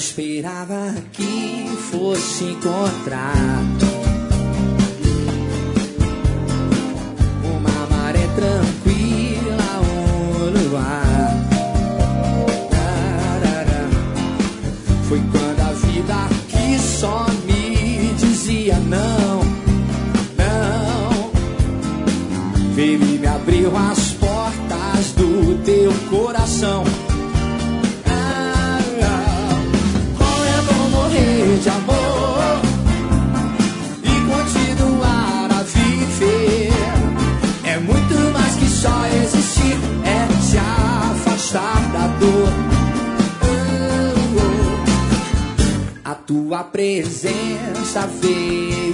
esperava que fosse encontrar uma maré tranquila, um luar. Foi quando a vida aqui só me dizia não, não. Veio e me abriu as portas do teu coração. De amor e continuar a viver é muito mais que só existir, é se afastar da dor. A tua presença veio